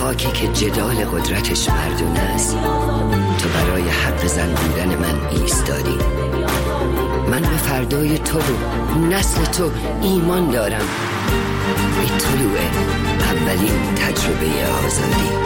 خاکی که جدال قدرتش مردونه است، تو برای حق زن بودن من ایستادی. من به فردای تو و نسل تو ایمان دارم. ای طلوع اولین تجربه آزادی.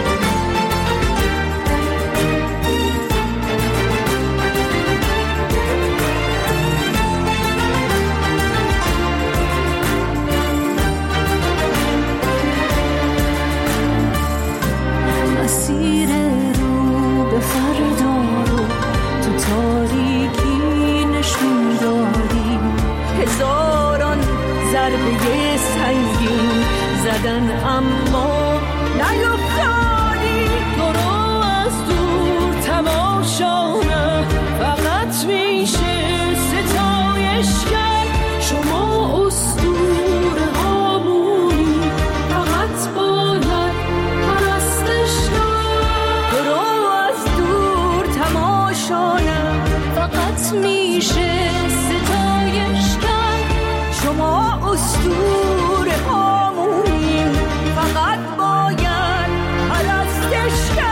مسیر رو به فردا رو تو تاریکی نشون دادی، هزاران ضربه سنگین زدن اما نیفتادی. تو رو از دور تماشا نه فقط میشه ستایش کرد. شما اسطوره هامونی فقط باید پرستش کرد. تو رو از دور تماشا نه فقط میشه ستایش کرد. شما اسطوره هامونی فقط باید پرستش کرد.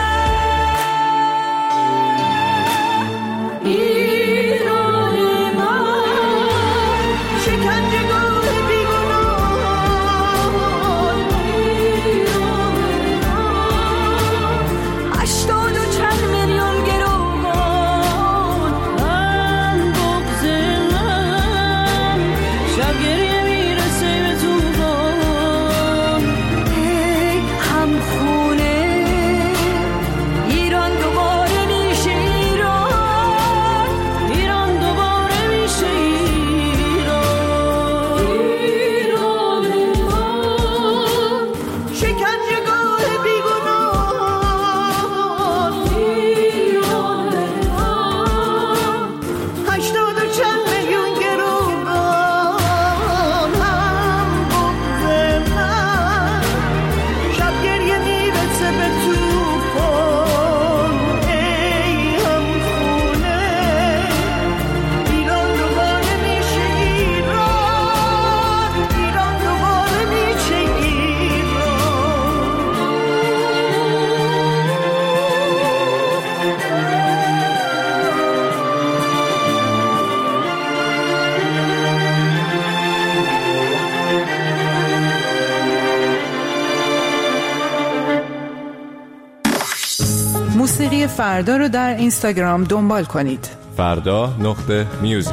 ایران من شکنجهگاه بیگناهان، ایران من 80 و چند میلیون گروگان. من بغض من شب گریه میرسه به توفان. ای همخونه ایران دوباره میشه ایران، ایران دوباره میشه ایران. ایران من شکنجهگاه بیگناهان، ایران من 80 و چند میلیون گروگان. هم بغض من شب گریه میرسه به توفان. ای همخونه ایران دوباره میشه ایران، ایران دوباره میشه موسیقی فردا رو در اینستاگرام دنبال کنید. فردا.music.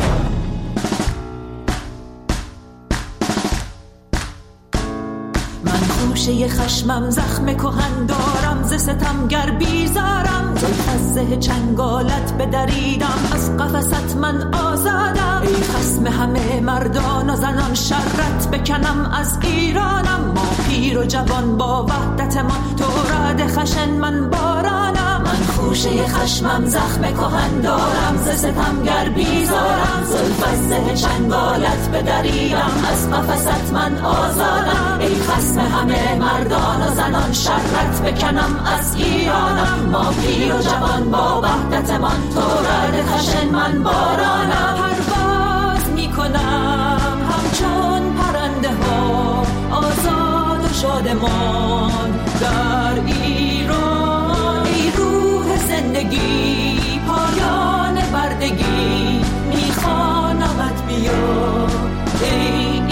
من خوشه خشمم زخم کهن دارم، ز ستمگر بیزارم. زلف از زه چنگالت بدریدم، از قفست من آزادم. ای خصم همه مردان و زنان شرت بکنم از ایرانم. ما پیر و جوان با وحدت من، تو رعد خشن من بارانم. من خوشه خشمم زخم کهن دارم، ز ستمگر بیزارم. زلف از زه چنگالت بدریدم، از قفست من آزادم. ای خصم همه مردان و زنان شرت بکنم از ایرانم. ما پیر و جوان با وحدت من، تو رعد خشن من بارانم. پرواز میکنم همچون پرنده ها، آزاد و شادمان در ایران. ای روح زندگی پایان بردگی، میخوانمت بیا ای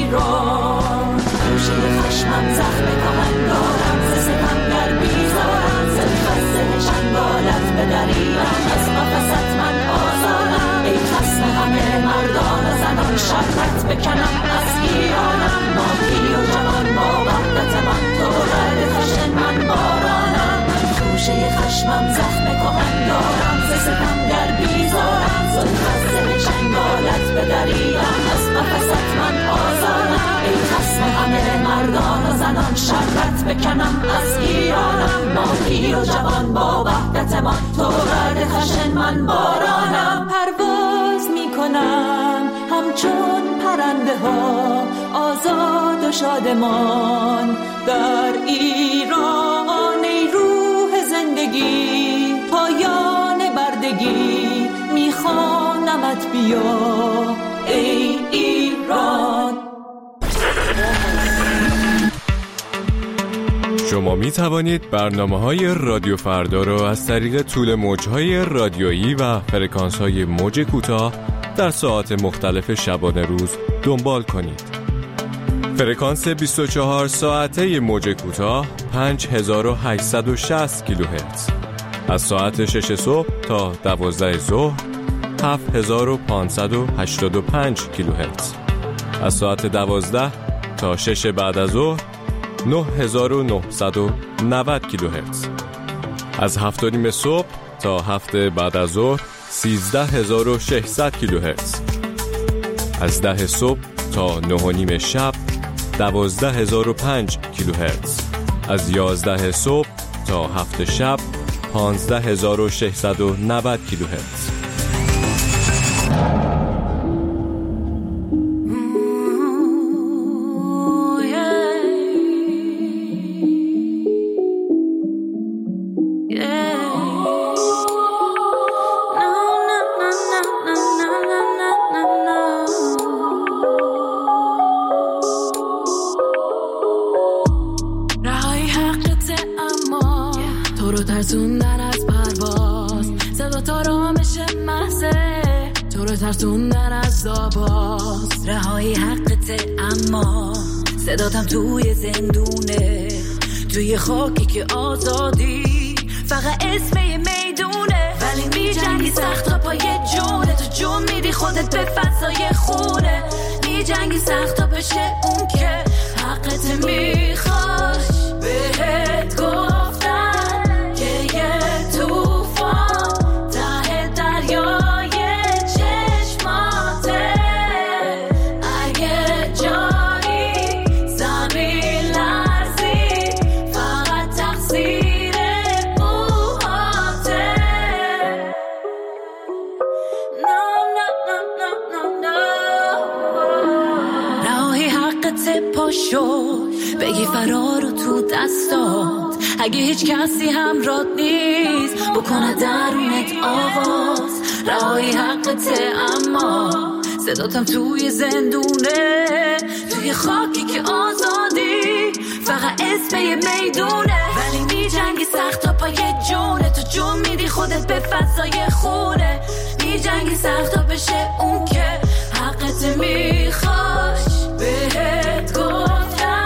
ایران. خوشه خشمم زخم کهن دارم، ز ستمگر بیزارم. زلف از زه چنگالت بدریدم، از قفست من آزادم. ای خصم همه مردان و زنان شرت بکنم از ایرانم. ما پیر و جوان با وحدت من، تو رعد خشن من بارانم. من خوشه خشمم زخم کهن دارم، ز ستمگر بیزارم. زلف از زه چنگالت بدریدم، از قفست من آزادم. ای خصم همه مردان و زنان شرت بکنم از ایرانم. ما پیر و جوان با وحدت من، تو رعد خشن من بارانم. پرواز میکنم همچون پرنده ها، آزاد و شادمان در ایران. ای روح زندگی پایان بردگی، میخوانمت بیا ای ایران. شما می توانید برنامه‌های رادیو فردا را از طریق طول موج‌های رادیویی و فرکانس‌های موج کوتاه در ساعات مختلف شبانه روز دنبال کنید. فرکانس 24 ساعته موج کوتاه 5860 کیلوهرتز. از ساعت 6 صبح تا 12 ظهر 7585 کیلوهرتز. از ساعت 12 تا 6 بعد از ظهر 9990 کیلوهرتز. از 7:30 صبح تا 7 بعد از ظهر 13600 کیلوهرتز. از 10 صبح تا 9:30 شب 12005 کیلوهرتز. از 11 صبح تا 7 شب 15690 کیلوهرتز. ترسوندن از پرواز، صدا تا رامش محضه تو رو ترسوندن از آواز. رهایی حقته اما صداتم توی زندونه، توی خاکی که آزادی فقط اسم یه میدونه. ولی می جنگی سخت تا پای جونه، تو جون میدی خودت به فضای خونه. می جنگی سخت تا بشه اون که حقت میخواش. بهت گفتم بگی فرار رو تو دستات، اگه هیچ کسی همراهت نیست بکنه درونت آواز. رهایی حقته اما صداتم توی زندونه، توی خاکی که آزادی فقط اسم یه میدونه. ولی می جنگی سخت تا پای جونه، تو جون میدی خودت به فضای خونه. می جنگی سخت تا بشه اون که حقت میخواش. بهت گفتم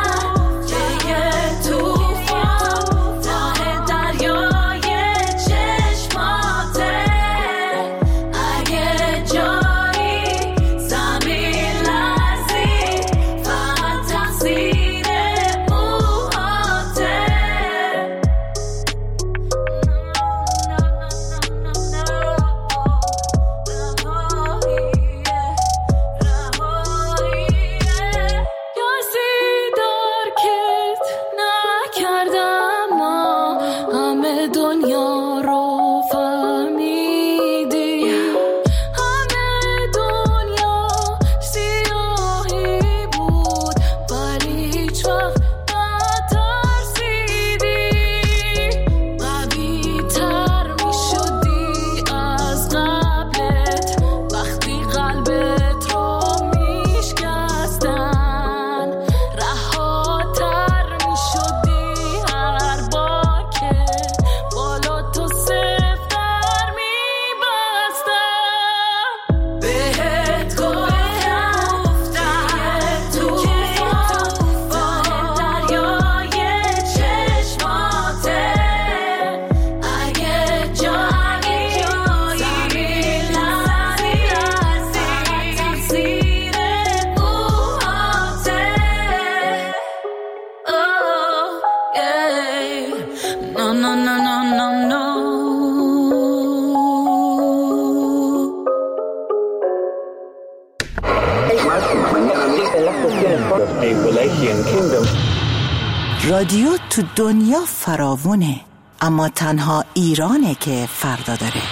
رادیو تو دنیا فراوونه، اما تنها ایرانه که فردا داره.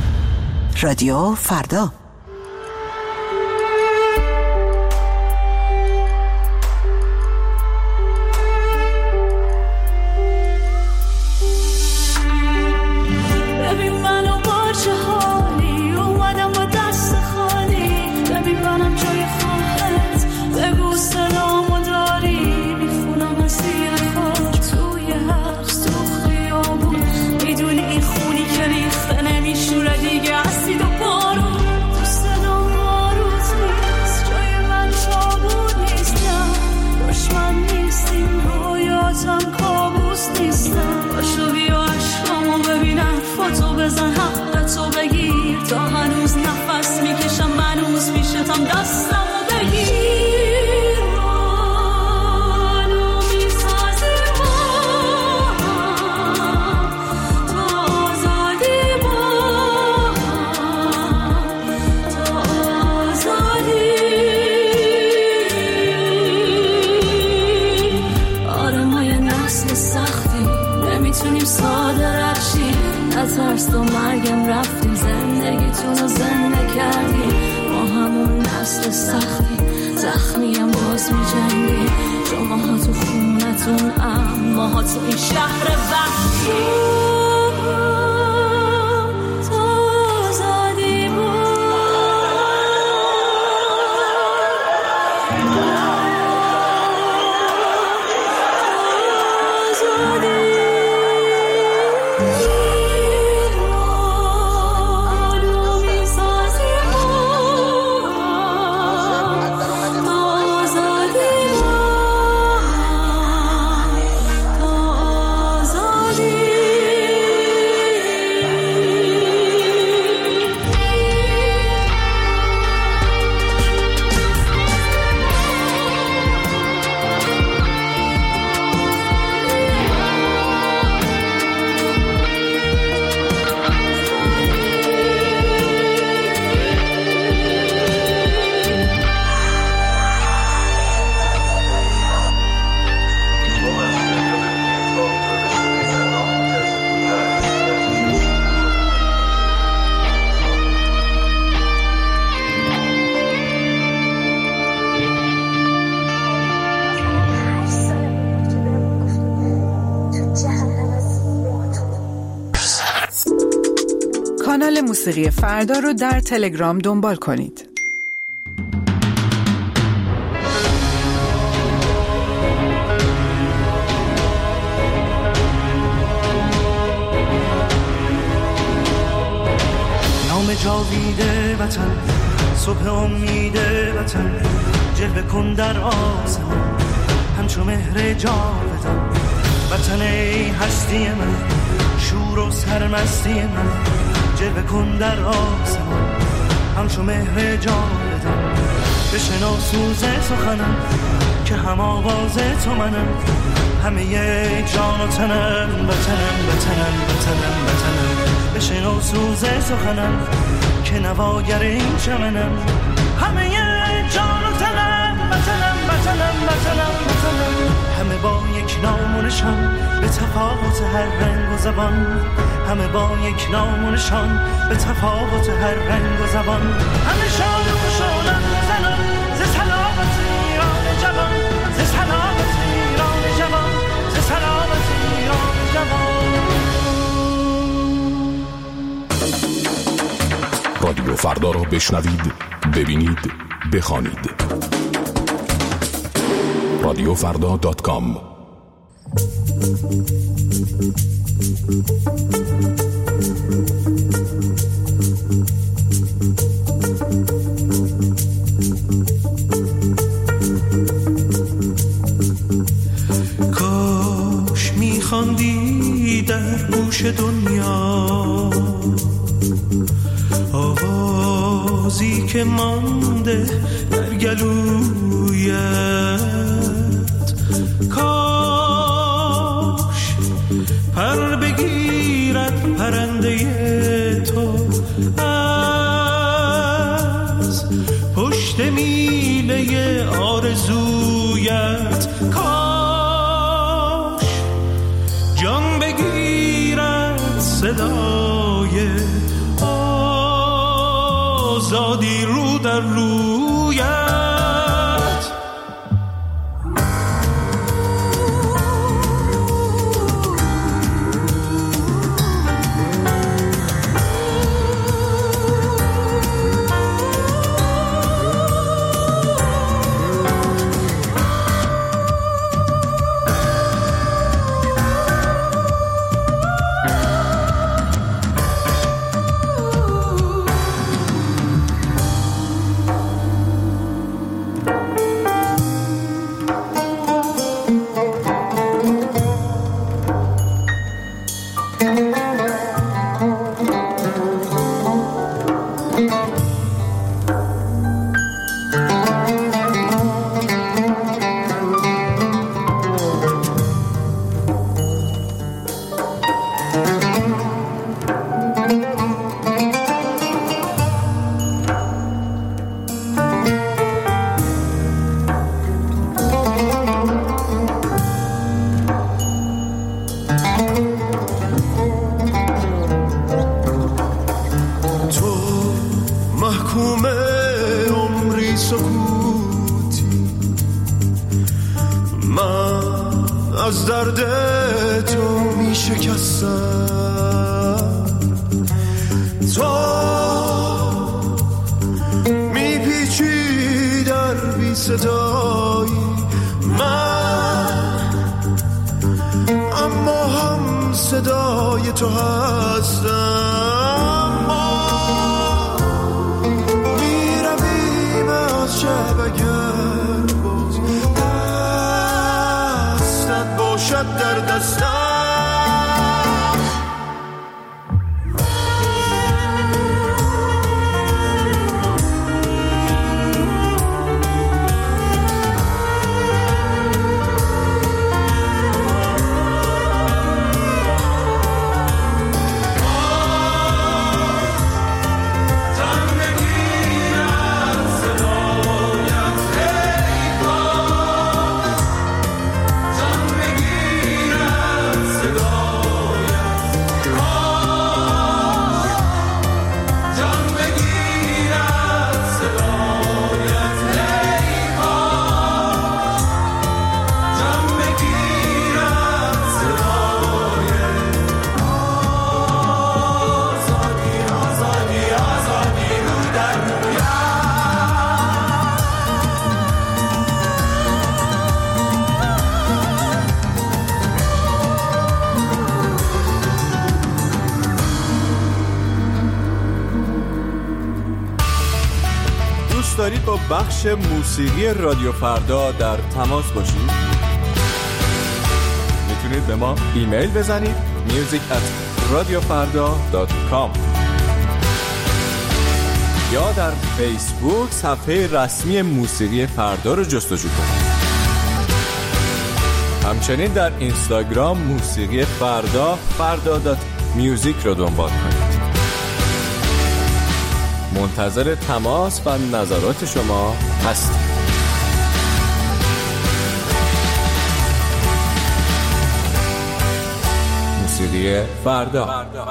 رادیو فردا. بگو سلامو داری، میخونم از زیر خاک توی من کابوس نیستم. باشو بیا عشقامو ببین، حرفاتو بزن، حقتو بگیر. تا هنوز نفس میکشم، منوز پیشتم، دستمو بگیر. ترس و مرگم رفتیم، زندگیتون رو زنده کردیم. ما همون نسل سختی، زخمیم باز می جنگی. شماها تو خونتون، اماها تو این شهر وقتی. کانال موسیقی فردا رو در تلگرام دنبال کنید. نام جاویده وطن، صبح امید وطن، جلوه کن در آسمان همچو مهر جاودان. وطن ای هستی من، شور و سرمستی من، جلوه کن در آسمان همچو مهر جاودان. بشنو سوز سخنم که هم آواز تو منم، همه جان و تنم، وطنم وطنم وطنم وطنم. بشنو سوز سخنم که نواگر این چمنم، همه جان و تنم، وطنم وطنم وطنم وطنم. همه با یک نام و نشان، به تفاوت هر رنگ و زبان، همه با یک نام و نشان، به تفاوت هر رنگ و زبان. همه شاد و خوشحالم زنان، ز سلامت ایران جوان، ز سلامت ایران جوان، ز سلامت ایران جوان. رادیو فردا را بشنوید، ببینید، بخوانید. رادیوفردا.com. کاش میخواندی در گوش دنیا آوازی که مانده در گلویت. کاش پر بگیرد پرنده تو از پشت میله آرزویت. کاش جان بگیرد صدای آزادی رو در رویت. از درد تو می شکستم، تو می پیچی در بی صدایی من، اما هم صدای تو هستم. ما می رویم از شب اگر باز دستت باشد در دستم. دارید با بخش موسیقی رادیو فردا در تماس باشید؟ میتونید به ما ایمیل بزنید music@radiofarda.com یا در فیسبوک صفحه رسمی موسیقی فردا رو جستجو کنید. همچنین در اینستاگرام موسیقی فردا.music رو دنبال کنید. منتظر تماس و نظرات شما هستیم. موسیقی فردا.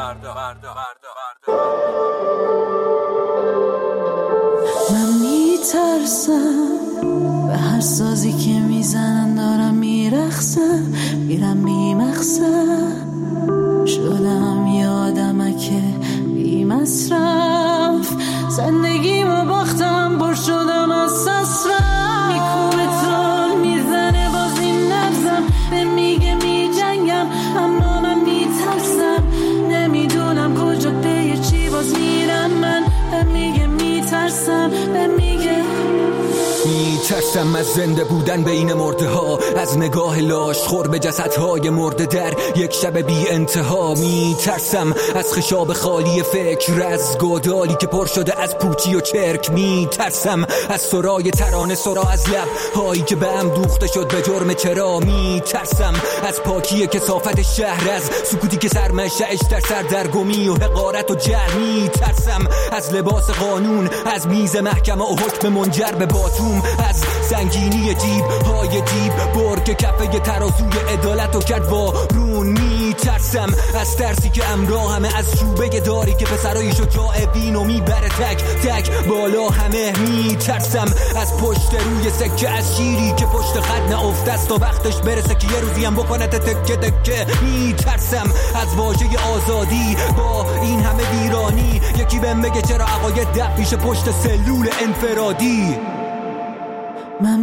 من میترسم به هر سازی که میزنن، دارم میرقصم، میرم بیمقصد شدم یه آدمک بی‌مصرف، زندگیمو باختم، بر شدم از سسرم، میکوبه تو میزنه باز این نفسم، به میگه میجنگم اما من میترسم، نمیدونم کجا به چی باز میرم من، به میگه میترسم، به میگه میترسم از زنده بودن بین مرده ها، از نگاه لاش خور به جسدهای مرده در یک شب بی انتها، میترسم از خشاب خالی فکر، از گودالی که پر شده از پوچی و چرک، میترسم از سرای ترانه، سرا از لب هایی که به هم دوخته شد به جرم چرا، میترسم از پاکی کثافت شهر، از سکوتی که سرمشه‌اش در سردرگمی و حقارت و جهل، میترسم از لباس قانون، از میز محکمه و حکم منجر به باتوم، از سنگینی جیب های دیب بر که کفه ترازوی عدالت و کرد وارون، میترسم از ترسی که همراهمه، از چوبه داری که پسرای شجاع بینو میبره تک تک بالا همه، میترسم از پشت روی سکه، از شیری که پشت خط نافته است تا وقتش برسه که یه روزی هم بکنه تکه تکه، میترسم از واژه آزادی با این همه ویرانی، یکی بهم بگه چرا عقاید دق میشه پشت سلول انفرادی. من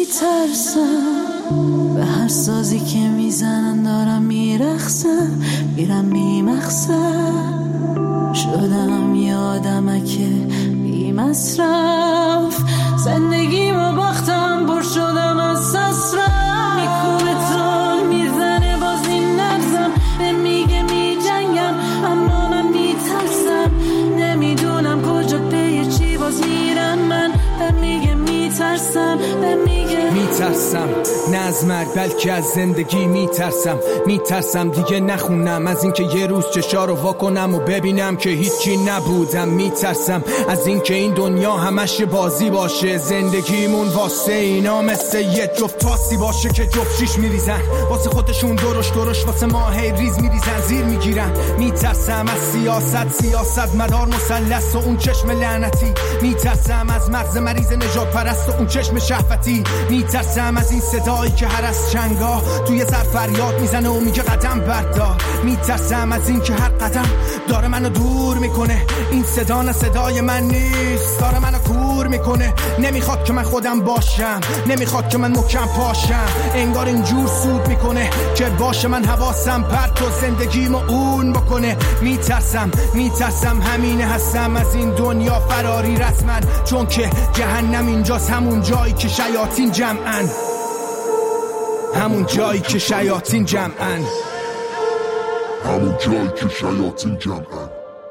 میترسم به هر سازی که میزنن، دارم میرقصم، میرم بیمقصد شدم یه آدمک بی‌مصرف، زندگیمو باختم، بر شدم از سسرم، میکوبه تو میزنه باز این نفسم، به میگه میجنگم اما من میترسم، نمیدونم کجا به چی باز میرم من، به میگه میترسم، به میگه میترسم نه از مرگ بلکه از زندگی میترسم دیگه نخونم از اینکه یه روز چشا رو واکنم و ببینم که هیچی نبودم. میترسم از اینکه این دنیا همش بازی باشه، زندگیمون واسه اینا مثل یه جفت پاسی باشه که جفت شیش میریزن واسه خودشون درش واسه ما هی ریز میریزن زیر میگیرن. میترسم از سیاست مدار مثلث و اون چشم لعنتی، میترسم از مغز مریض نجات پرست و اون چشم شهوتی، میترسم از این صدایی که هر از چنگاه توی سر فریاد میزنه و میگه قدم بردار، میترسم از این که هر قدم داره منو دور میکنه، این صدا نه صدای من نیست، داره منو کور میکنه، نمیخواد که من خودم باشم، نمیخواد که من محکم پاشم، انگار اینجور سود میکنه که باشه من حواسم پرت و زندگیمو اون بکنه. میترسم همینه هستم از این دنیا فراری رسما، چون که جهنم اینجاست، همون جایی که شیاطین جمعن، همون جایی که شیاطین جمعن، همون جایی که شیاطین جمعن.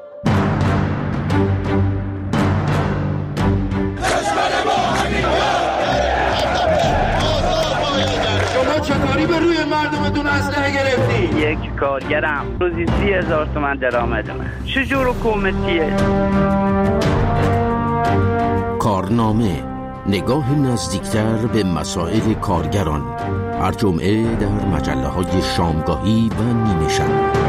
شما چطوری به روی مردمتون اسلحه گرفتی؟ یک کارگرم روزی 30,000 تومان درآمدمه. چجور حکومتیه؟ کارنامه، نگاه نزدیکتر به مسائل کارگران، هر جمعه در مجله‌های شامگاهی و نیمه شب.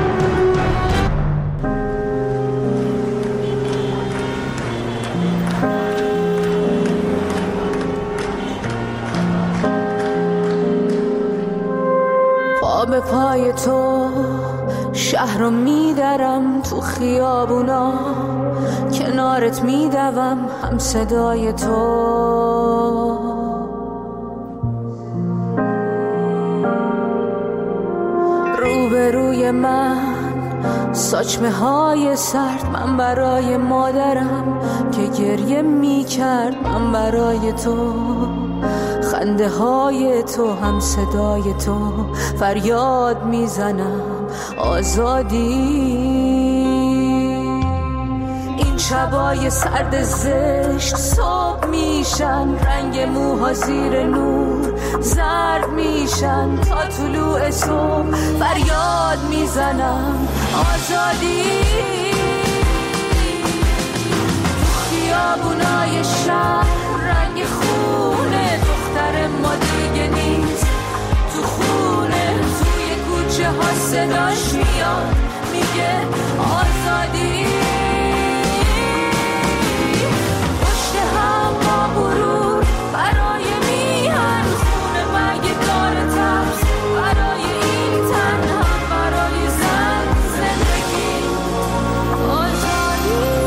پا به پای تو شهر رو میدرم، تو خیابونا کنارت میدوم، هم صدای تو روبروی من، ساچمه های سرد، من برای مادرم که گریه میکرد، من برای تو خنده های تو، هم صدای تو فریاد میزنم آزادی. این شبای سرد زشت صبح میشن، رنگ موها زیر نور زرد میشن، تا طلوع صبح فریاد میزنم آزادی. خیابونای شهر رنگ خونه، دختر ما دیگه نیست تو خونه، توی کوچه ها صداش میاد میگه آزادی. پشت هم با غرور برای میهن، خونه مگه کار ترس برای این تن، هم برای زن زندگی آزادی.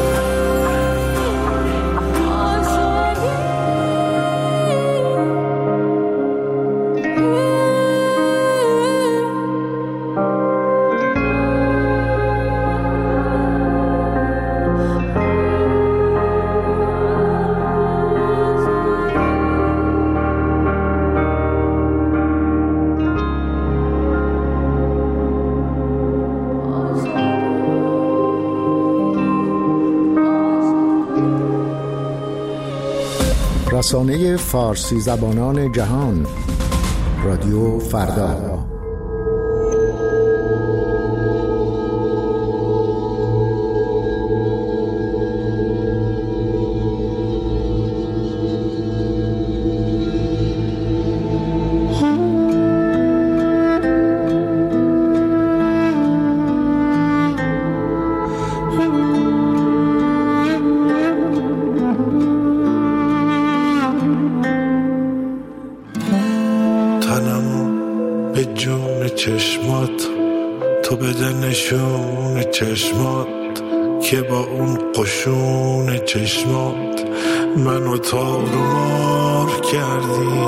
رسانه فارسی زبانان جهان، رادیو فردا. چشمات که با اون قشون چشمات منو تارمار کردی،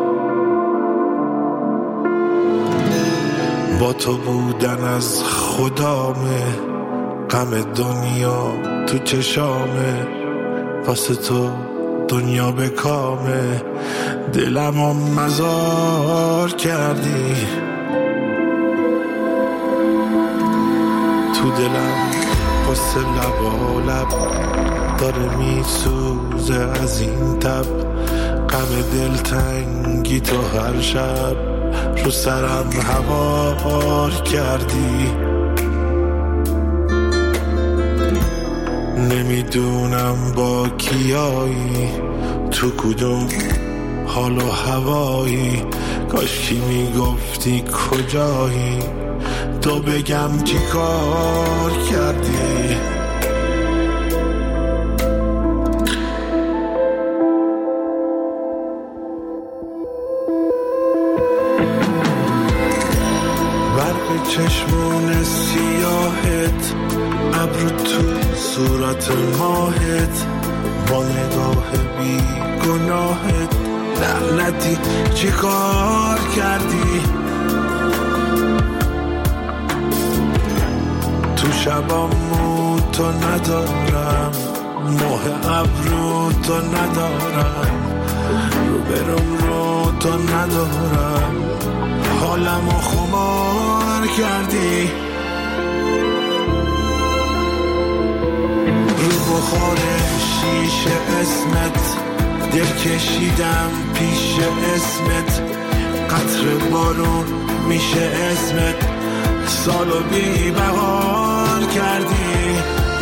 با تو بودن از خدامه، غم دنیا تو چشامه، واسه تو دنیا به کامه، دلمو مزار کردی، تو دلم قصه لب داره میسوزه از این تب، غم دلتنگی تو هر شب رو سرم هوار کردی. نمیدونم با کیایی، تو کدوم حال و هوایی، کاشکی میگفتی کجایی، تو بگم چی کار کردی. برق چشمون سیاهت، ابرو تو صورت ماهت، با نگاه بی گناهت، لعنتی چی کار کردی. تو شبامو تو ندارم، ماه ابرو تو ندارم، رو برم رو تو ندارم، حالمو خمار کردی. رو بخار شیشه اسمت، دل کشیدم پیش اسمت، قطر بارون میشه اسمت، سالو بی بهار کردی.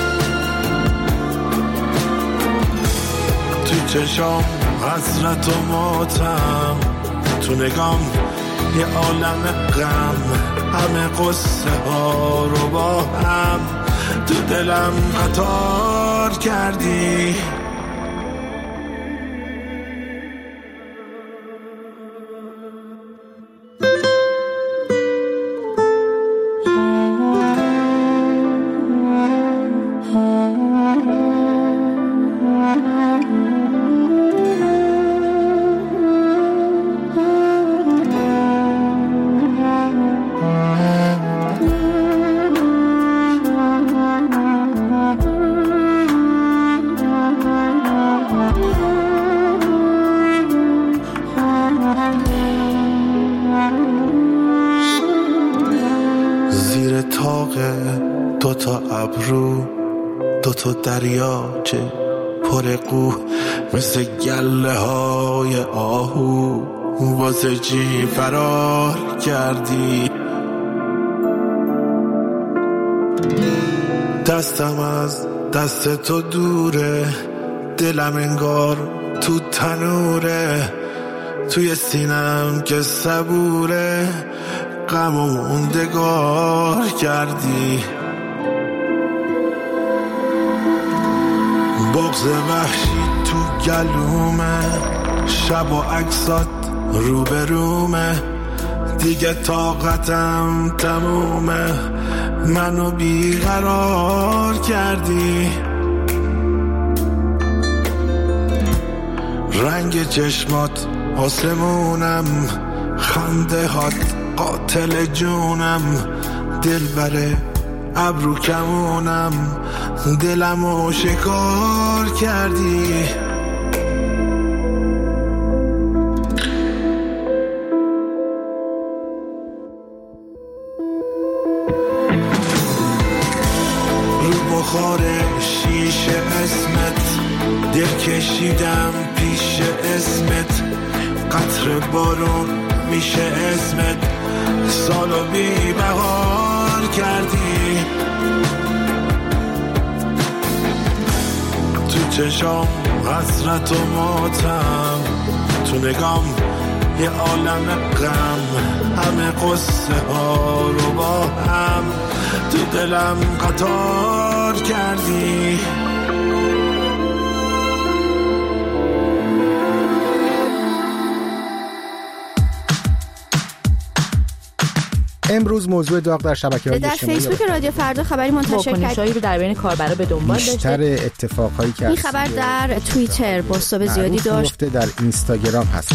تو چشام حسرت و ماتم، تو نگام یه عالم غم، همه قصه ها رو با هم تو دلم قطار کردی. دوتا ابرو، دوتا دریاچه پر قو، مثل گله های آهو، واسه چی فرار کردی. دستم از دست تو دوره، دلم انگار تو تنوره، توی سینم که صبوره، غم و موندگار کردی. بغض وحشی تو گلومه، شب و عکسات روبرومه، دیگه طاقتم تمومه، منو بیقرار کردی. رنگ چشمات آسمونم، خنده هات قاتل جونم، دل بره ابرو کمونم، دلمو شکار کردی. رو بخار شیشه اسمت، دل کشیدم پیش اسمت، قطر بارون میشه اسمت، سالو بی بهار کردی. تو چشام حسرت و ماتم، تو نگام یه عالم غم، همه قصه ها رو با هم تو دلم قطار کردی. امروز موضوع داغ در شبکه‌های اجتماعی در فیسبوک رادیو فردا خبری منتشر کرد، واکنش‌هایی رو در بین کاربرا به دنبال داشته. بیشتر اتفاقایی که این خبر در توییتر بازتاب زیادی داشت، در اینستاگرام هست.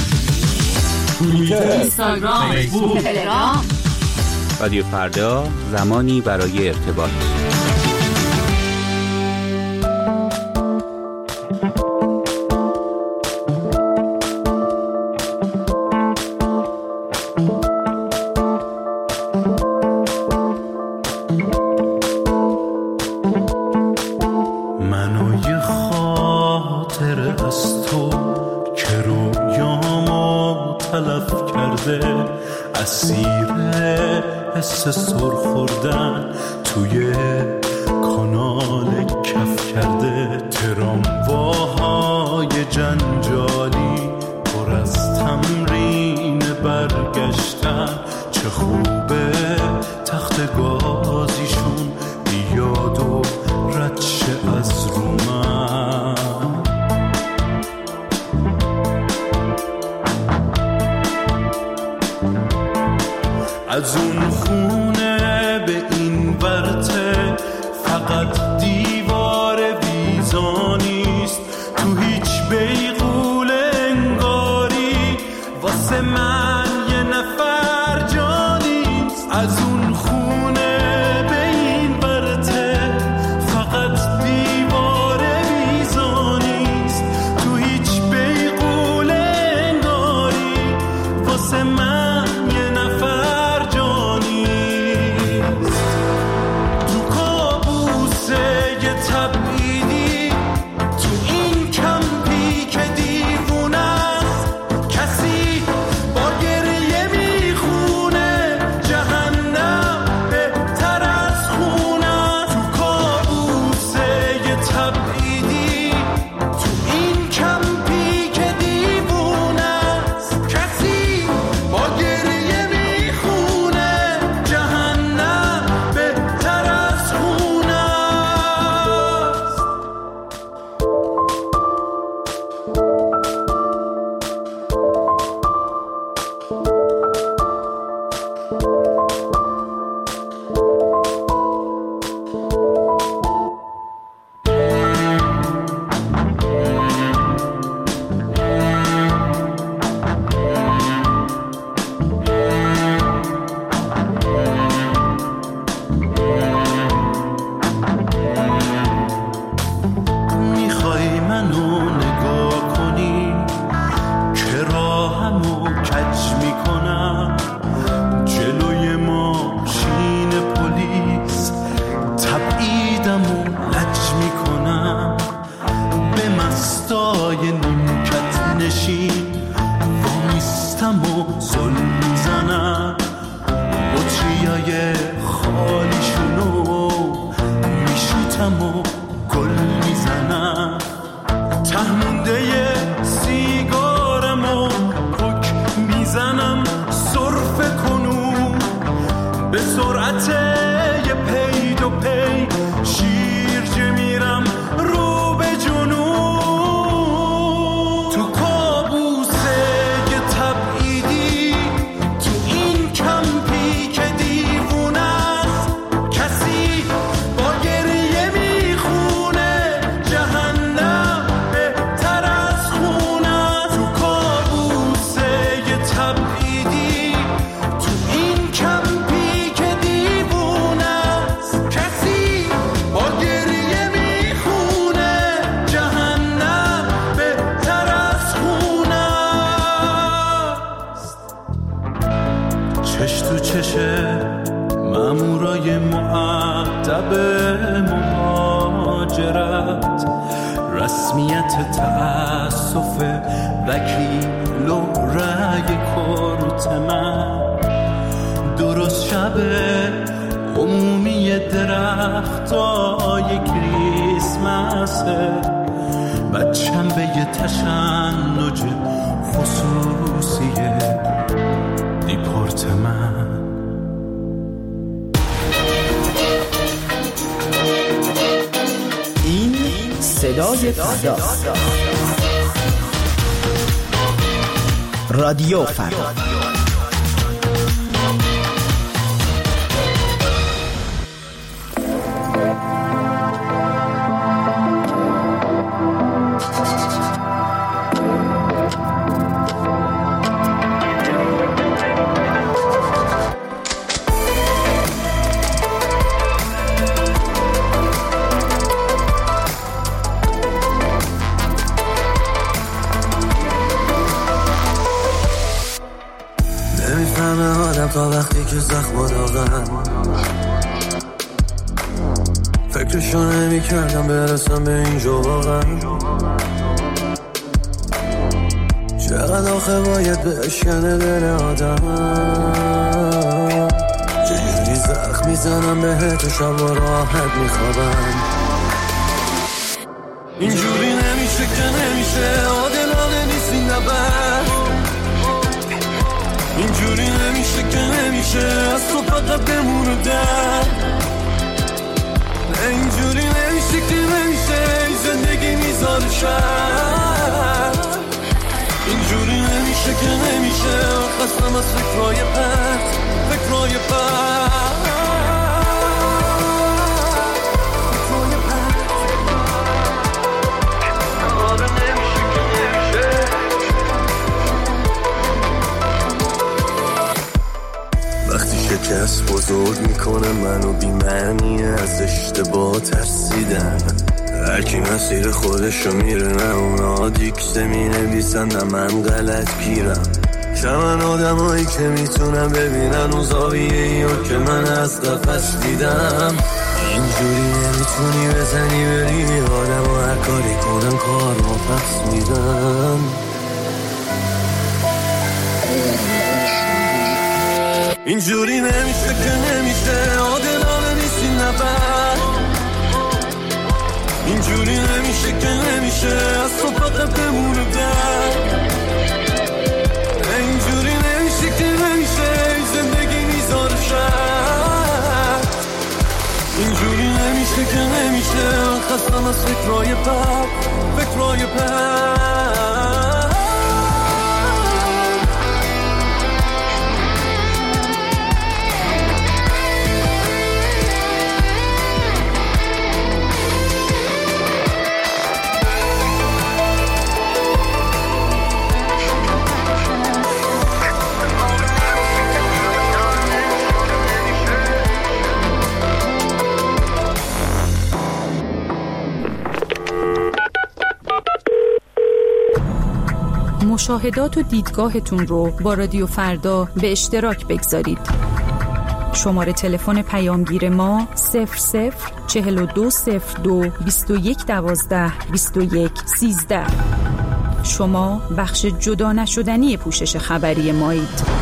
اینستاگرام، فیسبوک، تلگرام. رادیو فردا، زمانی برای ارتباط. منو یه خاطر از تو که واسه سر خوردن توی کانال کف کرده. ترامواهای جنجالی پر از تمرین برگشتن. چه خوبه تخت گازیشون بیاد و رد شه از رو من. از اون خونه به این ورته فقط دیوار ویزانیست. تو هیچ بیغول انگاری واسه من یه نفر جانیست. از اون خونه به این ورته فقط دیوار ویزانیست. تو هیچ بیغول انگاری واسه من یه نفر جانیست. تو کابوسه یه تبعیدی تو این کمپی که دیوونه است. کسی با گریه میخونه جهنم بهتر از خونه. تو کابوسه یه تبعیدی تو این کمپی که دیوونه است. کسی با گریه میخونه جهنم بهتر از خونه است. میخوای منو نگاه کنی که راهمو کج میکنم. جلوی ماشین پلیس تبعیدمو لج میکنم. به مستای نیمکت نشین وامیستم و زل میزنم. بطریای خالیشونو میشوتم و گل میزنم. تهمونده سیگارمو پک میزنم سرفه کنون. به سرعت یه پی دو پی شیرجه میرم رو به جنون. تو کابوسه یه تبعیدی تو این کمپی که دیوونه است. کسی با گریه میخونه جهنم بهتر از خونه. تو کابوسه یه تبعیدی تو این کمپی که دیوونه است. کسی با گریه میخونه جهنم بهتر از خونه است. چش تو چشه مامورای مؤدب مهاجرت. رسمیت تأسف وکیل و رأی کورت من. درست شب عمومی درختای کریسمسه. بچم به یه تشنج خصوصی دیپارتمن. این صدای فردا، رادیو فردا. تا وقتی که زخم داغن فکرشو نمی کردم برسم به اینجا واقعا. چقدر آخه باید بشکنه دل آدم. چجوری زخم میزنم بهت و شب راحت میخوابم. اینجوری نمیشه که نمیشه، عادلانه نیست این نبرد. اینجوری نمیشه که نمیشه، از تو فقط بمونه درد. اینجوری نمیشه که نمیشه، این زندگی میذاره شرط. اینجوری نمیشه که نمیشه، خستم از فکرهای پرت، فکرهای پرت. وقتی شکست بزرگ میکنه منو بی‌معنی، از اشتباه ترسیدن. هرکی مسیر خودشو میره، نه اونا دیکته مینویسن نه من غلط گیرم. شمن آدمایی که میتونن ببینن اون زاویه‌ایو که من از قفس دیدم. اینجوری نمیتونی بزنی بری آدم و هر کاری کنن کار ما پس میدن. اینجوری نمیشه که نمیشه، عادلانه نیست این نبرد. اینجوری نمیشه که نمیشه، از تو فقط بمونه درد. اینجوری نمیشه که نمیشه، این زندگی میذاره شرط. اینجوری نمیشه که نمیشه، خستم از فکرهای بد، فکرهای بد. مشاهدات و دیدگاهتون رو با رادیو فردا به اشتراک بگذارید. شماره تلفن پیامگیر ما 004202 2112 2113. شما بخش جدا نشدنی پوشش خبری مایید.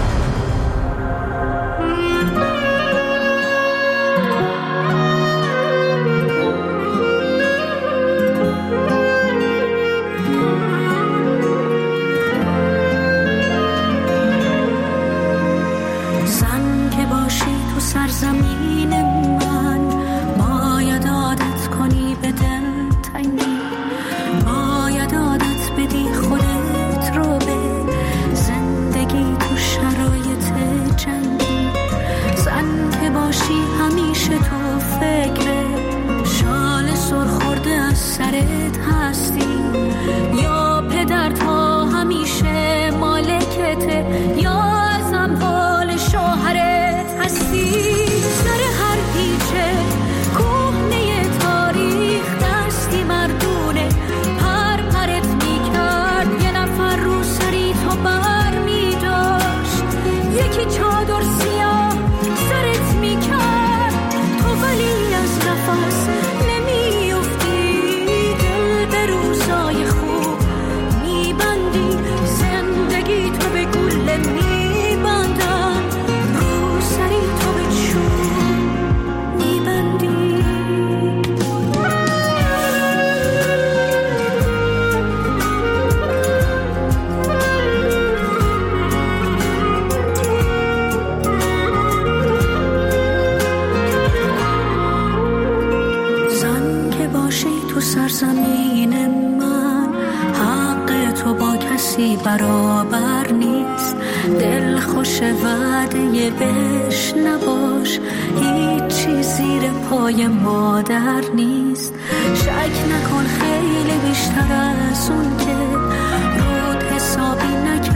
برابر نیست، دل خوش وعده بهش نباش، هیچی زیر پای مادر نیست. شک نکن خیلی بیشتر از اون که رود حسابی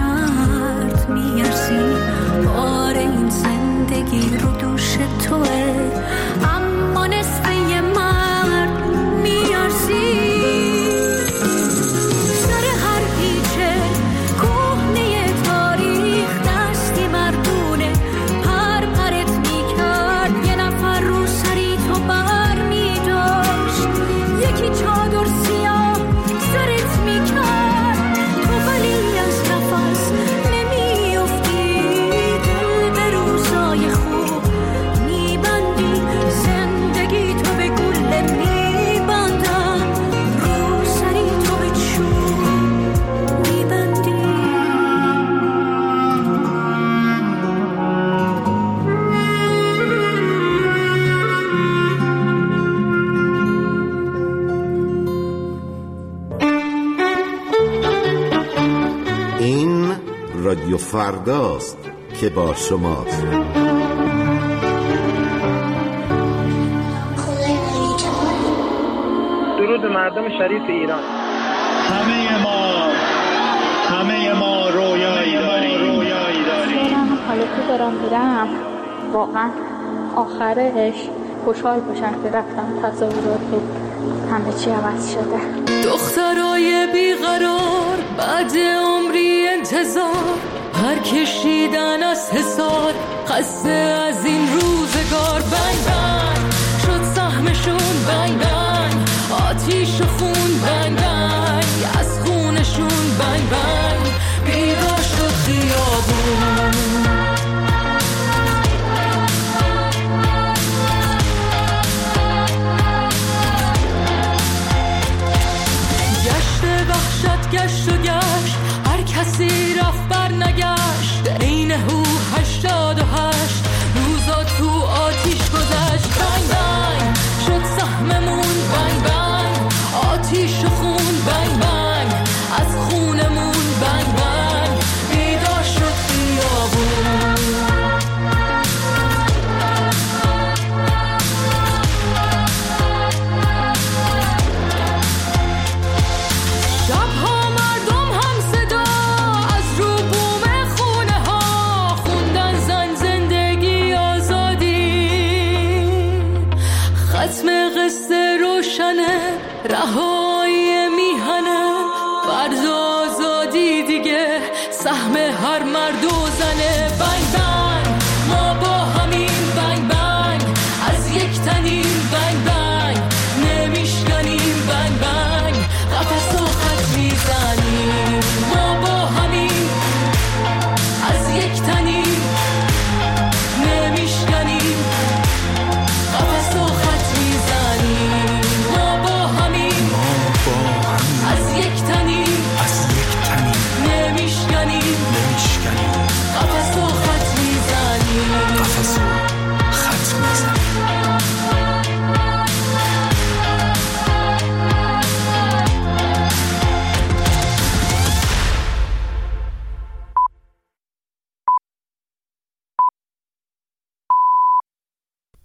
نکرد میارزی، بار این زندگی رو دوش توه، اما نصف یه مرد میارزی. می رادیو فرداست که با شماست. درود مردم شریف ایران. همه ما رویایی داریم. حالا که دارم میرم واقعا آخرش خوشحال باشم که رفتم تصاورات و همه چی عوض شده. دخترای بیقرار بعد عمری انتظار پر کشیدن از حصار خسته از این روزگار. بنگ بنگ شد سهمشون، بنگ بنگ آتیش و خون، بنگ بنگ از خونشون، بنگ بنگ بیدار شد خیابون. گشت و گشت هر کسی رفت بر نگشت، عین هو 88 روزا تو آتیش گذشت. بنگ بنگ شد سهممون، بنگ بنگ آتیش و خون، بنگ بنگ از خونمون، بنگ بنگ بیدار شد خیابون. رهایی میهنه فرد آزادی دیگه سهم هر مرد و زنه.